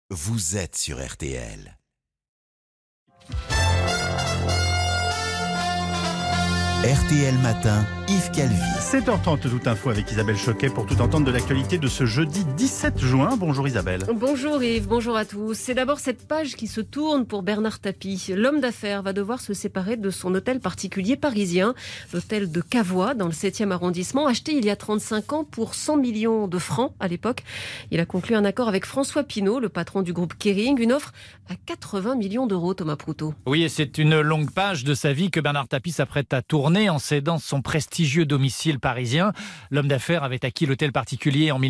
Vous êtes sur RTL. RTL Matin, Yves Calvi. 7h30, toute info avec Isabelle Choquet pour tout entendre de l'actualité de ce jeudi 17 juin. Bonjour Isabelle. Bonjour Yves, bonjour à tous. C'est d'abord cette page qui se tourne pour Bernard Tapie. L'homme d'affaires va devoir se séparer de son hôtel particulier parisien, l'hôtel de Cavois dans le 7e arrondissement, acheté il y a 35 ans pour 100 millions de francs à l'époque. Il a conclu un accord avec François Pinault, le patron du groupe Kering, une offre à 80 millions d'euros, Thomas Proutot. Oui, et c'est une longue page de sa vie que Bernard Tapie s'apprête à tourner en cédant son prestigieux domicile parisien. L'homme d'affaires avait acquis l'hôtel particulier en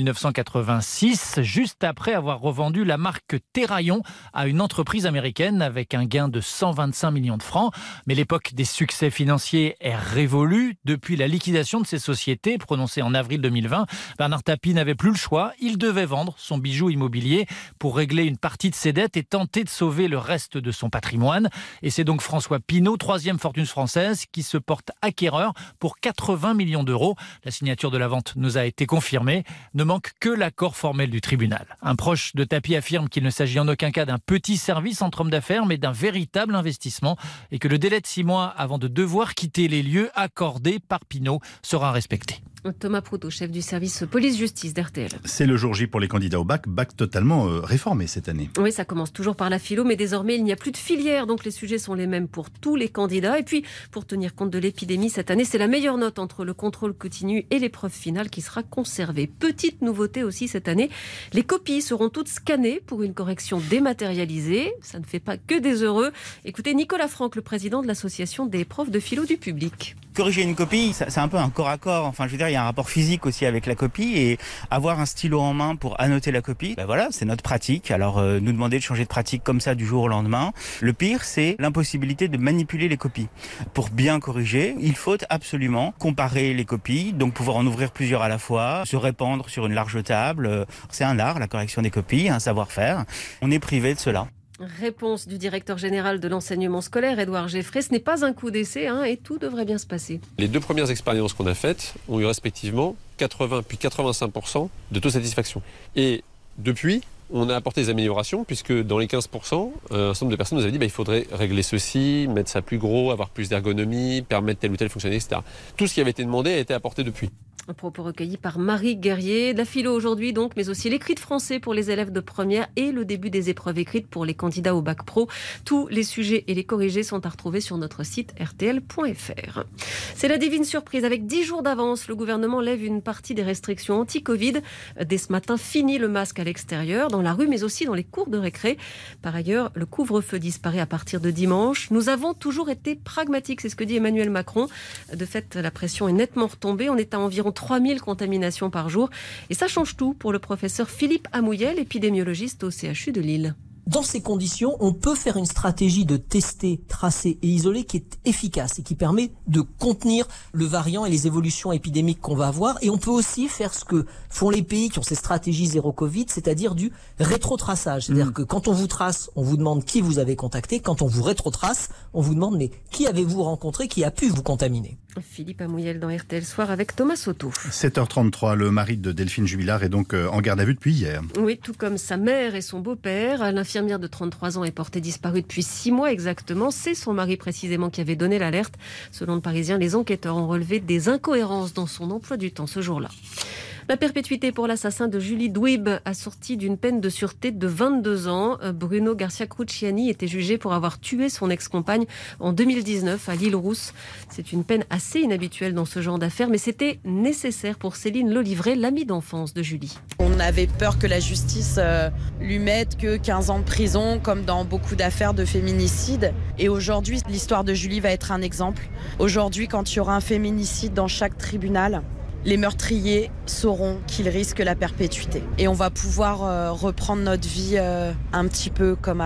1986, juste après avoir revendu la marque Terraillon à une entreprise américaine avec un gain de 125 millions de francs. Mais l'époque des succès financiers est révolue. Depuis la liquidation de ces sociétés, prononcée en avril 2020, Bernard Tapie n'avait plus le choix. Il devait vendre son bijou immobilier pour régler une partie de ses dettes et tenter de sauver le reste de son patrimoine. Et c'est donc François Pinault, troisième fortune française, qui se porte acquéreur pour 80 millions d'euros. La signature de la vente nous a été confirmée. Ne manque que l'accord formel du tribunal. Un proche de Tapie affirme qu'il ne s'agit en aucun cas d'un petit service entre hommes d'affaires, mais d'un véritable investissement et que le délai de 6 mois avant de devoir quitter les lieux accordés par Pinault sera respecté. Thomas Proutot, chef du service police-justice d'RTL. C'est le jour J pour les candidats au bac totalement réformé cette année. Oui, ça commence toujours par la philo, mais désormais il n'y a plus de filière, donc les sujets sont les mêmes pour tous les candidats. Et puis, pour tenir compte de l'épidémie cette année, c'est la meilleure note entre le contrôle continu et l'épreuve finale qui sera conservée. Petite nouveauté aussi cette année, les copies seront toutes scannées pour une correction dématérialisée. Ça ne fait pas que des heureux. Écoutez Nicolas Franck, le président de l'association des profs de philo du public. Corriger une copie, c'est un peu un corps à corps. Enfin, je veux dire, il y a un rapport physique aussi avec la copie et avoir un stylo en main pour annoter la copie, voilà, c'est notre pratique. Alors, nous demander de changer de pratique comme ça du jour au lendemain. Le pire, c'est l'impossibilité de manipuler les copies. Pour bien corriger, il faut absolument comparer les copies, donc pouvoir en ouvrir plusieurs à la fois, se répandre sur une large table. C'est un art, la correction des copies, un savoir-faire. On est privé de cela. Réponse du directeur général de l'enseignement scolaire, Édouard Geffray. Ce n'est pas un coup d'essai et tout devrait bien se passer. Les deux premières expériences qu'on a faites ont eu respectivement 80 puis 85% de taux de satisfaction. Et depuis, on a apporté des améliorations puisque dans les 15%, un certain nombre de personnes nous avaient dit il faudrait régler ceci, mettre ça plus gros, avoir plus d'ergonomie, permettre telle ou telle fonctionnalité, etc. Tout ce qui avait été demandé a été apporté depuis. Un propos recueilli par Marie Guerrier. De la philo aujourd'hui donc, mais aussi l'écrit de français pour les élèves de première et le début des épreuves écrites pour les candidats au bac pro. Tous les sujets et les corrigés sont à retrouver sur notre site rtl.fr. C'est la divine surprise. Avec 10 jours d'avance, le gouvernement lève une partie des restrictions anti-Covid. Dès ce matin, fini le masque à l'extérieur, dans la rue, mais aussi dans les cours de récré. Par ailleurs, le couvre-feu disparaît à partir de dimanche. Nous avons toujours été pragmatiques, c'est ce que dit Emmanuel Macron. De fait, la pression est nettement retombée. On est à environ 3000 contaminations par jour. Et ça change tout pour le professeur Philippe Amouyel, épidémiologiste au CHU de Lille. Dans ces conditions, on peut faire une stratégie de tester, tracer et isoler qui est efficace et qui permet de contenir le variant et les évolutions épidémiques qu'on va avoir. Et on peut aussi faire ce que font les pays qui ont ces stratégies zéro Covid, c'est-à-dire du rétrotraçage. C'est-à-dire que quand on vous trace, on vous demande qui vous avez contacté. Quand on vous rétrotrace, on vous demande mais qui avez-vous rencontré, qui a pu vous contaminer. Philippe Amouyel dans RTL Soir avec Thomas Soto. 7h33, le mari de Delphine Jubilard est donc en garde à vue depuis hier. Oui, tout comme sa mère et son beau-père. L'infirmière de 33 ans est portée disparue depuis 6 mois exactement. C'est son mari précisément qui avait donné l'alerte. Selon le Parisien, les enquêteurs ont relevé des incohérences dans son emploi du temps ce jour-là. La perpétuité pour l'assassin de Julie Douib, assortie d'une peine de sûreté de 22 ans. Bruno Garcia Cruciani était jugé pour avoir tué son ex-compagne en 2019 à l'Île-Rousse. C'est une peine assez inhabituelle dans ce genre d'affaires, mais c'était nécessaire pour Céline Lolivret, l'amie d'enfance de Julie. On avait peur que la justice lui mette que 15 ans de prison, comme dans beaucoup d'affaires de féminicide. Et aujourd'hui, l'histoire de Julie va être un exemple. Aujourd'hui, quand il y aura un féminicide dans chaque tribunal, les meurtriers sauront qu'ils risquent la perpétuité. Et on va pouvoir reprendre notre vie un petit peu comme avant.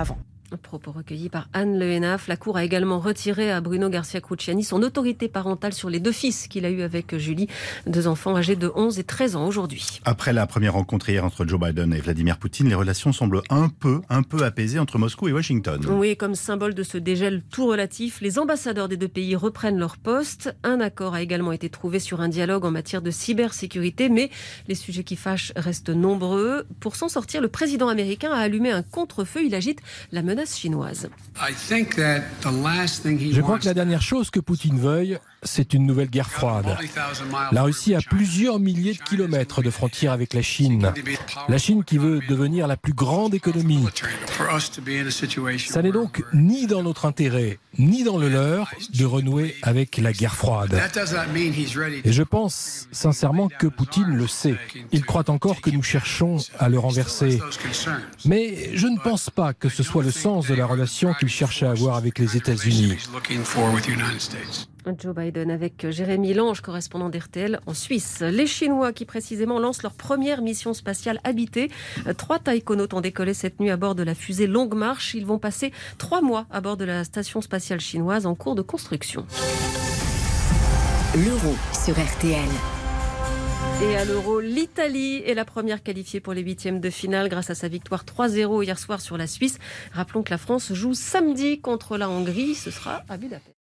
Propos recueillis par Anne Le Hénaff. La Cour a également retiré à Bruno Garcia Cruciani son autorité parentale sur les 2 fils qu'il a eus avec Julie, 2 enfants âgés de 11 et 13 ans aujourd'hui. Après la première rencontre hier entre Joe Biden et Vladimir Poutine, les relations semblent un peu apaisées entre Moscou et Washington. Oui, comme symbole de ce dégel tout relatif, les ambassadeurs des 2 pays reprennent leur poste. Un accord a également été trouvé sur un dialogue en matière de cybersécurité, mais les sujets qui fâchent restent nombreux. Pour s'en sortir, le président américain a allumé un contre-feu. Il agite la menace chinoise. Je crois que la dernière chose que Poutine veuille, c'est une nouvelle guerre froide. La Russie a plusieurs milliers de kilomètres de frontières avec la Chine. La Chine qui veut devenir la plus grande économie. Ça n'est donc ni dans notre intérêt, ni dans le leur, de renouer avec la guerre froide. Et je pense sincèrement que Poutine le sait. Il croit encore que nous cherchons à le renverser. Mais je ne pense pas que ce soit le sens de la relation qu'il cherche à avoir avec les États-Unis. Joe Biden avec Jérémy Lange, correspondant d'RTL en Suisse. Les Chinois qui précisément lancent leur première mission spatiale habitée. 3 taïkonautes ont décollé cette nuit à bord de la fusée Longue Marche. Ils vont passer 3 mois à bord de la station spatiale chinoise en cours de construction. L'Euro sur RTL. Et à l'Euro, l'Italie est la première qualifiée pour les 8e de finale grâce à sa victoire 3-0 hier soir sur la Suisse. Rappelons que la France joue samedi contre la Hongrie. Ce sera à Budapest.